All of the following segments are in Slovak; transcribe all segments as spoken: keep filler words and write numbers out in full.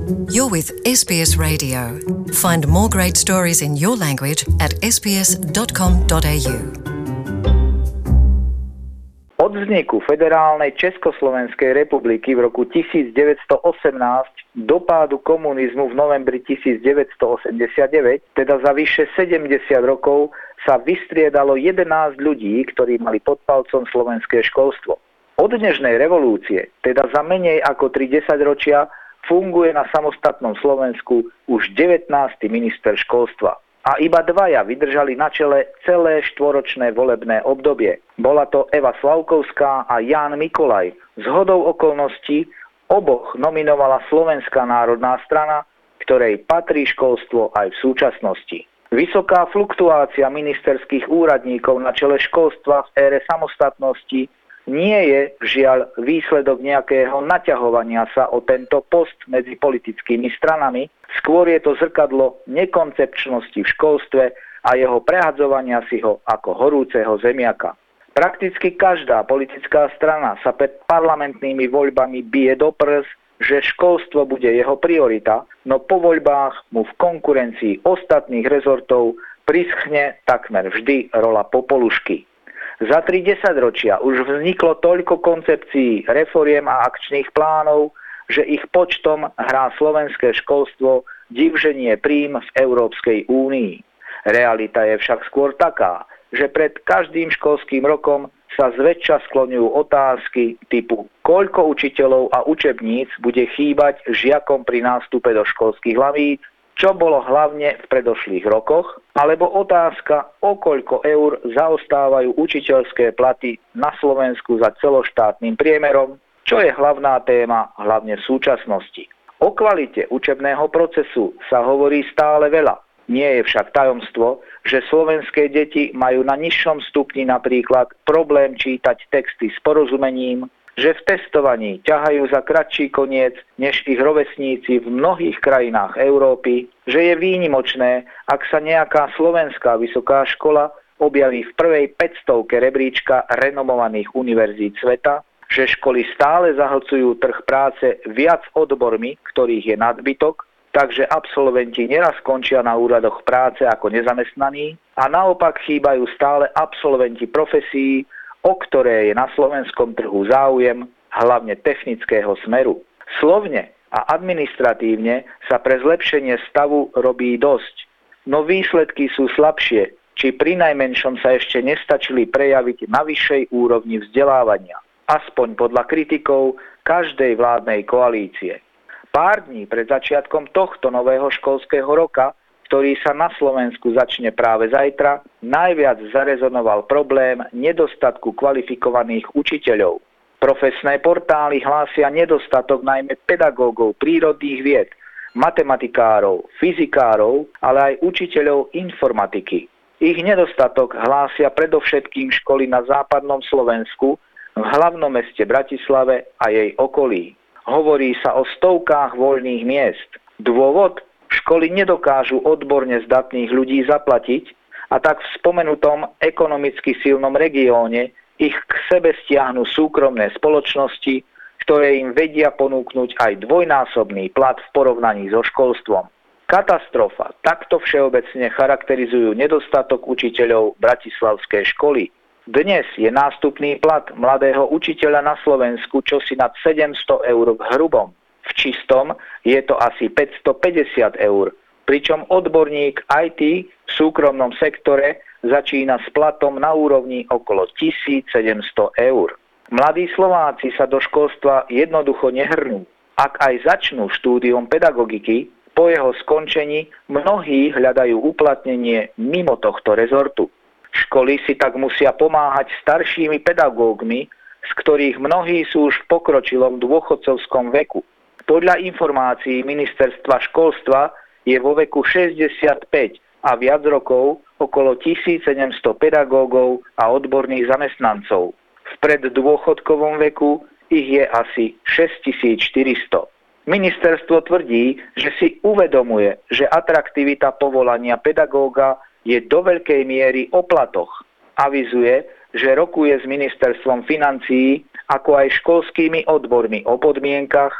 You're with es bí es Radio. Find more great stories in your language at es bí es dot com dot a u. Od vzniku Federálnej Československej republiky v roku tisícdeväťstoosemnásť do pádu komunizmu v novembri tisícdeväťstoosemdesiatdeväť, teda za vyše sedemdesiat rokov, sa vystriedalo jedenásť ľudí, ktorí mali pod palcom slovenské školstvo. Od dnešnej revolúcie, teda za menej ako tri desaťročia, funguje na samostatnom Slovensku už devätnásty minister školstva. A iba dvaja vydržali na čele celé štvoročné volebné obdobie. Bola to Eva Slavkovská a Ján Mikolaj. Zhodou okolností oboch nominovala Slovenská národná strana, ktorej patrí školstvo aj v súčasnosti. Vysoká fluktuácia ministerských úradníkov na čele školstva v ére samostatnosti nie je žiaľ výsledok nejakého naťahovania sa o tento post medzi politickými stranami, skôr je to zrkadlo nekoncepčnosti v školstve a jeho prehadzovania si ho ako horúceho zemiaka. Prakticky každá politická strana sa pred parlamentnými voľbami bije do prs, že školstvo bude jeho priorita, no po voľbách mu v konkurencii ostatných rezortov prischne takmer vždy rola popolušky. Za tri desaťročia už vzniklo toľko koncepcií, reforiem a akčných plánov, že ich počtom hrá slovenské školstvo divženie prím v Európskej únii. Realita je však skôr taká, že pred každým školským rokom sa zväčša skloňujú otázky typu koľko učiteľov a učebníc bude chýbať žiakom pri nástupe do školských lavíc, čo bolo hlavne v predošlých rokoch, alebo otázka, o koľko eur zaostávajú učiteľské platy na Slovensku za celoštátnym priemerom, čo je hlavná téma hlavne v súčasnosti. O kvalite učebného procesu sa hovorí stále veľa. Nie je však tajomstvo, že slovenské deti majú na nižšom stupni napríklad problém čítať texty s porozumením, že v testovaní ťahajú za kratší koniec než ich rovesníci v mnohých krajinách Európy, že je výnimočné, ak sa nejaká slovenská vysoká škola objaví v prvej päťstovke rebríčka renomovaných univerzít sveta, že školy stále zahlcujú trh práce viac odbormi, ktorých je nadbytok, takže absolventi neraz končia na úradoch práce ako nezamestnaní a naopak chýbajú stále absolventi profesií, o ktoré je na slovenskom trhu záujem, hlavne technického smeru. Slovne a administratívne sa pre zlepšenie stavu robí dosť, no výsledky sú slabšie, či prinajmenšom sa ešte nestačili prejaviť na vyššej úrovni vzdelávania, aspoň podľa kritikov každej vládnej koalície. Pár dní pred začiatkom tohto nového školského roka, ktorý sa na Slovensku začne práve zajtra, najviac zarezonoval problém nedostatku kvalifikovaných učiteľov. Profesné portály hlásia nedostatok najmä pedagógov prírodných vied, matematikárov, fyzikárov, ale aj učiteľov informatiky. Ich nedostatok hlásia predovšetkým školy na západnom Slovensku, v hlavnom meste Bratislave a jej okolí. Hovorí sa o stovkách voľných miest. Dôvod? Školy nedokážu odborne zdatných ľudí zaplatiť a tak v spomenutom ekonomicky silnom regióne ich k sebe stiahnu súkromné spoločnosti, ktoré im vedia ponúknuť aj dvojnásobný plat v porovnaní so školstvom. Katastrofa takto všeobecne charakterizujú nedostatok učiteľov bratislavskej školy. Dnes je nástupný plat mladého učiteľa na Slovensku čosi nad sedemsto eur v hrubom. V čistom je to asi päťstopäťdesiat eur, pričom odborník í té v súkromnom sektore začína s platom na úrovni okolo tisícsedemsto eur. Mladí Slováci sa do školstva jednoducho nehrnú. Ak aj začnú štúdium pedagogiky, po jeho skončení mnohí hľadajú uplatnenie mimo tohto rezortu. Školy si tak musia pomáhať staršími pedagógmi, z ktorých mnohí sú už v pokročilom dôchodcovskom veku. Podľa informácií ministerstva školstva je vo veku šesťdesiatpäť a viac rokov okolo tisícsedemsto pedagógov a odborných zamestnancov. V preddôchodkovom veku ich je asi šesťtisícštyristo. Ministerstvo tvrdí, že si uvedomuje, že atraktivita povolania pedagóga je do veľkej miery o platoch. Avizuje, že rokuje s ministerstvom financií ako aj školskými odbormi o podmienkach, v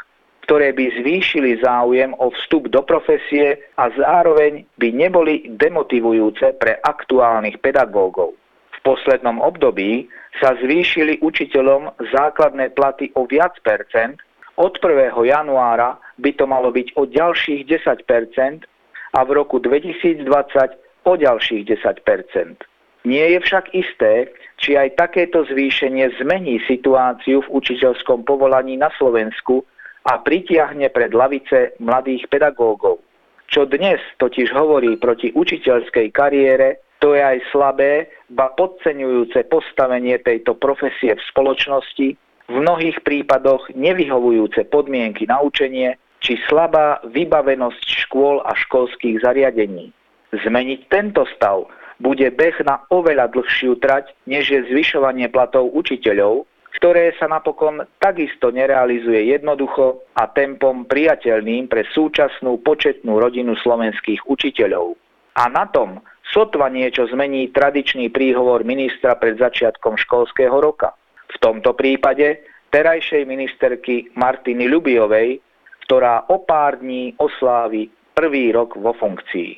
ktoré by zvýšili záujem o vstup do profesie a zároveň by neboli demotivujúce pre aktuálnych pedagógov. V poslednom období sa zvýšili učiteľom základné platy o viac percent, od prvého januára by to malo byť o ďalších desať percent a v roku dvetisícdvadsať o ďalších desať percent. Nie je však isté, či aj takéto zvýšenie zmení situáciu v učiteľskom povolaní na Slovensku a pritiahne pred lavice mladých pedagógov. Čo dnes totiž hovorí proti učiteľskej kariére, to je aj slabé, ba podceňujúce postavenie tejto profesie v spoločnosti, v mnohých prípadoch nevyhovujúce podmienky na učenie, či slabá vybavenosť škôl a školských zariadení. Zmeniť tento stav bude beh na oveľa dlhšiu trať, než je zvyšovanie platov učiteľov, ktoré sa napokon takisto nerealizuje jednoducho a tempom priateľným pre súčasnú početnú rodinu slovenských učiteľov. A na tom sotva niečo zmení tradičný príhovor ministra pred začiatkom školského roka. V tomto prípade terajšej ministerky Martiny Ľubiovej, ktorá o pár dní oslávi prvý rok vo funkcii.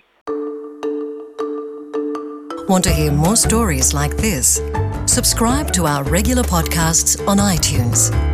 Want to hear more stories like this? Subscribe to our regular podcasts on iTunes.